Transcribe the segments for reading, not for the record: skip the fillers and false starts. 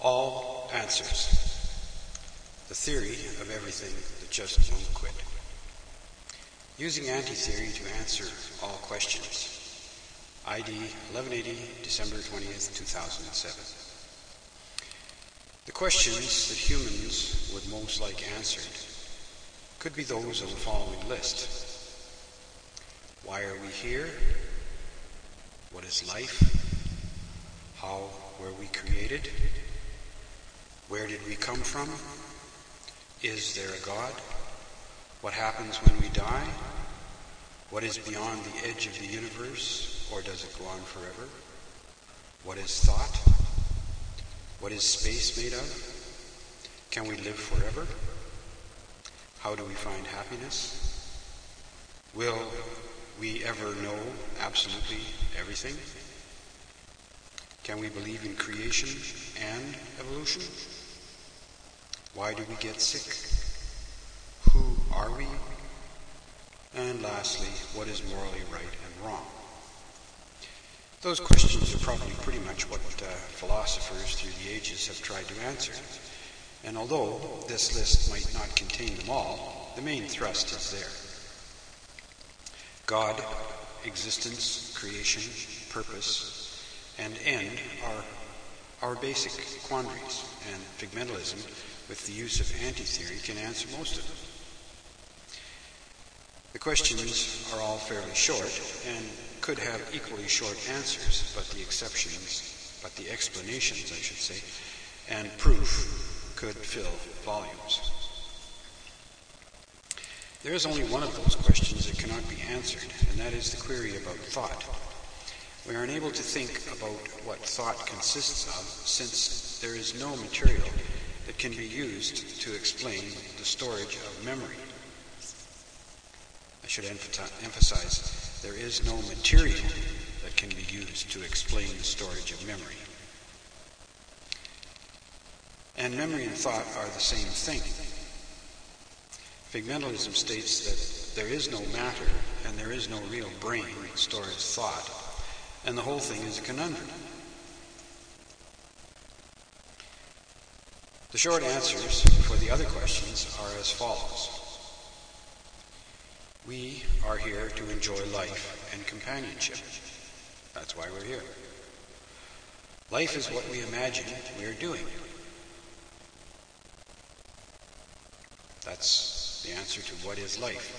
All answers. The theory of everything that just won't quit. Using anti-theory to answer all questions. ID 1180, December 20th, 2007. The questions that humans would most like answered could be those of the following list. Why are we here? What is life? How were we created? Where did we come from? Is there a God? What happens when we die? What is beyond the edge of the universe, or does it go on forever? What is thought? What is space made of? Can we live forever? How do we find happiness? Will we ever know absolutely everything? Can we believe in creation and evolution? Why do we get sick? Who are we? And lastly, what is morally right and wrong? Those questions are probably pretty much what philosophers through the ages have tried to answer. And although this list might not contain them all, the main thrust is there. God, existence, creation, purpose, and end are our basic quandaries, and Pygmalianism, with the use of anti-theory, can answer most of them. The questions are all fairly short and could have equally short answers, but the explanations, I should say, and proof could fill volumes. There is only one of those questions that cannot be answered, and that is the query about thought. We are unable to think about what thought consists of, since there is no material that can be used to explain the storage of memory. I should emphasize, there is no material that can be used to explain the storage of memory. And memory and thought are the same thing. Pygmalianism states that there is no matter and there is no real brain that stores thought, and the whole thing is a conundrum. The short answers for the other questions are as follows. We are here to enjoy life and companionship. That's why we're here. Life is what we imagine we are doing. That's the answer to what is life.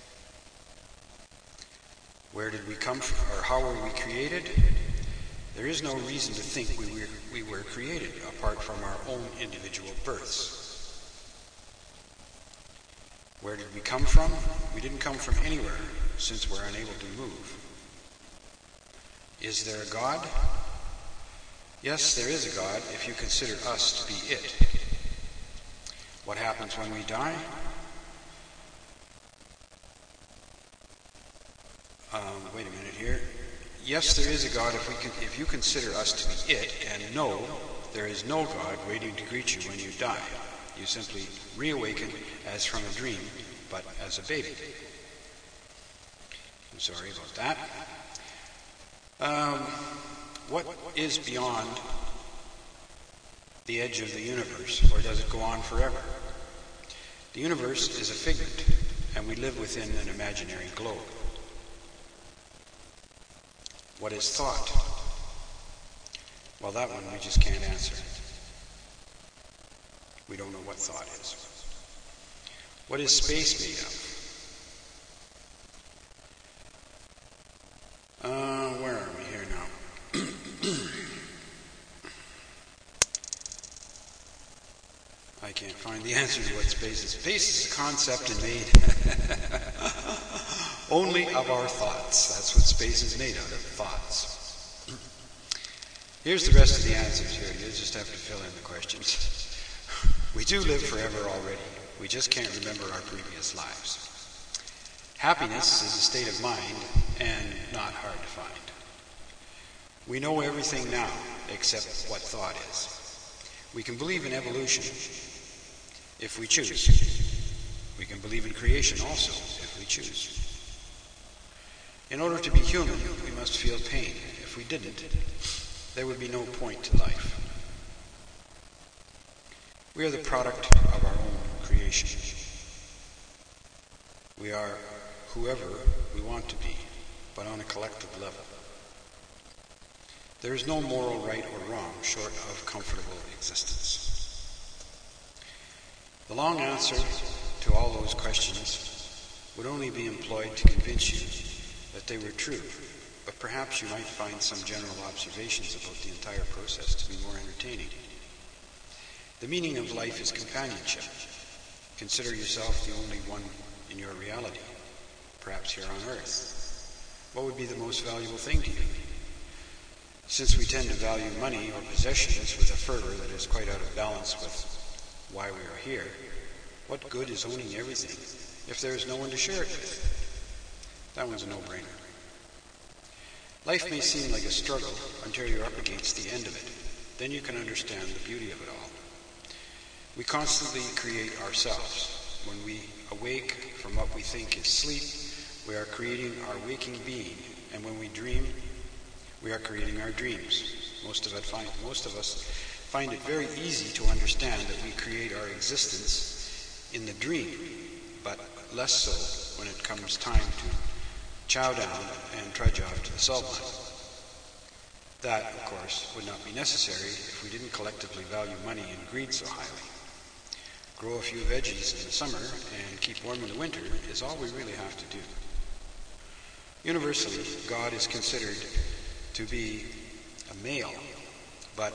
Where did we come from, or how were we created? There is no reason to think we were created apart from our own individual births. Where did we come from? We didn't come from anywhere, since we're unable to move. Is there a God? Yes, there is a God if you consider us to be it. What happens when we die? Wait a minute here. Yes, there is a God if you consider us to be it, and no, there is no God waiting to greet you when you die. You simply reawaken as from a dream, but as a baby. I'm sorry about that. What is beyond the edge of the universe, or does it go on forever? The universe is a figment, and we live within an imaginary globe. What is thought? Well, that one we just can't answer. We don't know what thought is. What is space made of? Where are we here now? I can't find the answer to what space is. Space is a concept and made only of our thoughts. That's what space is made out of, thoughts. Here's the rest of the answers here. You just have to fill in the questions. We do live forever already. We just can't remember our previous lives. Happiness is a state of mind and not hard to find. We know everything now except what thought is. We can believe in evolution if we choose. We can believe in creation also if we choose. In order to be human, we must feel pain. If we didn't, there would be no point to life. We are the product of our own creation. We are whoever we want to be, but on a collective level. There is no moral right or wrong short of comfortable existence. The long answer to all those questions would only be employed to convince you that they were true, but perhaps you might find some general observations about the entire process to be more entertaining. The meaning of life is companionship. Consider yourself the only one in your reality, perhaps here on earth. What would be the most valuable thing to you? Since we tend to value money or possessions with a fervor that is quite out of balance with why we are here, what good is owning everything if there is no one to share it with? That one's a no-brainer. Life may seem like a struggle until you're up against the end of it. Then you can understand the beauty of it all. We constantly create ourselves. When we awake from what we think is sleep, we are creating our waking being, and when we dream, we are creating our dreams. Most of us find it very easy to understand that we create our existence in the dream, but less so when it comes time to chow down and trudge off to the salt mine. That, of course, would not be necessary if we didn't collectively value money and greed so highly. Grow a few veggies in the summer and keep warm in the winter is all we really have to do. Universally, God is considered to be a male, but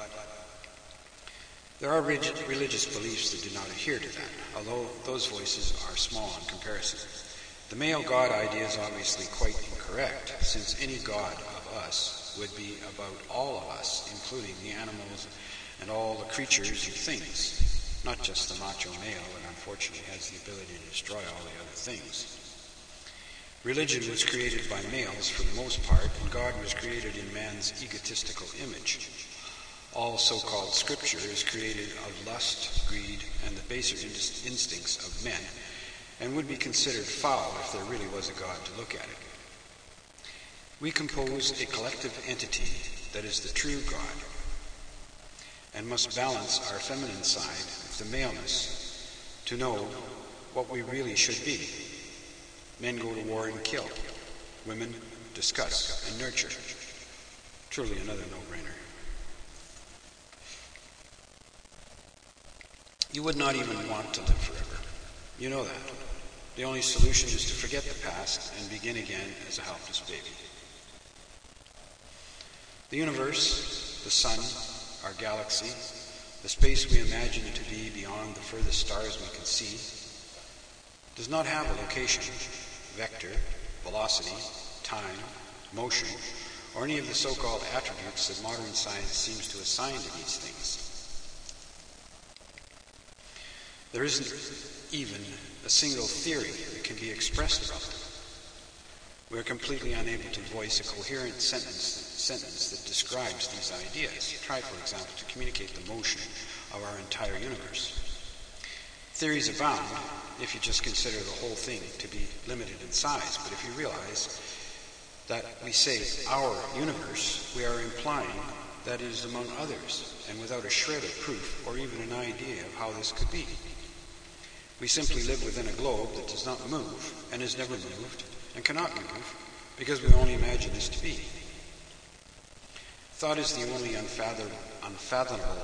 there are religious beliefs that do not adhere to that, although those voices are small in comparison. The male God idea is obviously quite incorrect, since any God of us would be about all of us, including the animals and all the creatures and things, not just the macho male that unfortunately has the ability to destroy all the other things. Religion was created by males for the most part, and God was created in man's egotistical image. All so-called scripture is created of lust, greed, and the baser instincts of men, and would be considered foul if there really was a God to look at it. We compose a collective entity that is the true God, and must balance our feminine side with the maleness to know what we really should be. Men go to war and kill. Women discuss and nurture. Truly another no-brainer. You would not even want to live forever. You know that. The only solution is to forget the past and begin again as a helpless baby. The universe, the sun, our galaxy, the space we imagine to be beyond the furthest stars we can see, does not have a location, vector, velocity, time, motion, or any of the so-called attributes that modern science seems to assign to these things. There isn't even a single theory that can be expressed about them. We are completely unable to voice a coherent sentence that describes these ideas. Try, for example, to communicate the motion of our entire universe. Theories abound if you just consider the whole thing to be limited in size, but if you realize that we say our universe, we are implying that it is among others, and without a shred of proof or even an idea of how this could be. We simply live within a globe that does not move, and has never moved, and cannot move, because we only imagine this to be. Thought is the only unfathomable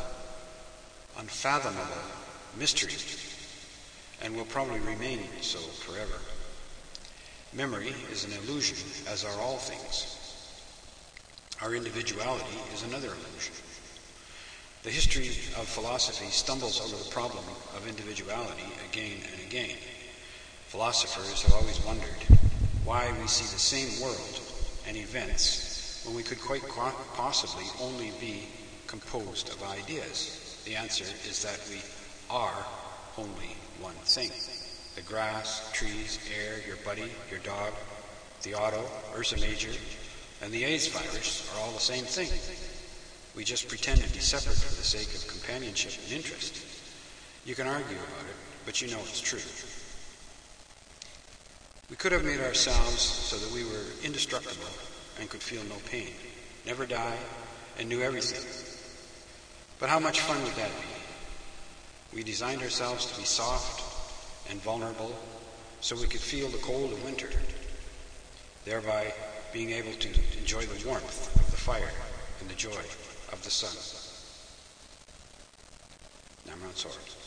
mystery, and will probably remain so forever. Memory is an illusion, as are all things. Our individuality is another illusion. The history of philosophy stumbles over the problem of individuality again and again. Philosophers have always wondered why we see the same world and events when we could quite possibly only be composed of ideas. The answer is that we are only one thing. The grass, trees, air, your buddy, your dog, the auto, Ursa Major, and the AIDS virus are all the same thing. We just pretend to be separate for the sake of companionship and interest. You can argue about it, but you know it's true. We could have made ourselves so that we were indestructible and could feel no pain, never die, and knew everything. But how much fun would that be? We designed ourselves to be soft and vulnerable so we could feel the cold of winter, thereby being able to enjoy the warmth of the fire and the joy of the sun. Namrod Sword.